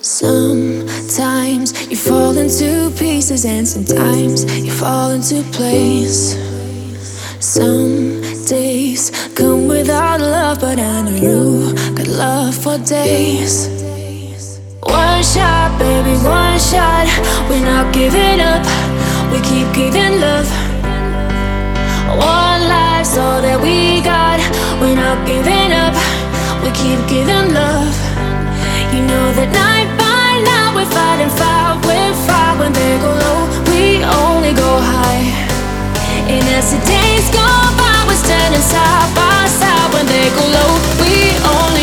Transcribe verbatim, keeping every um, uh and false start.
Sometimes you fall into pieces, and sometimes you fall into place. Some days come without love, but I know you got love for days. One shot, baby, one shot. We're not giving up, we keep giving love. One life's all that we got. We're not giving up, we keep giving love. You know that night by night we're fighting fire with fire. When they go low, we only go high. And as the days go by, we're standing side by side. When they go low, we only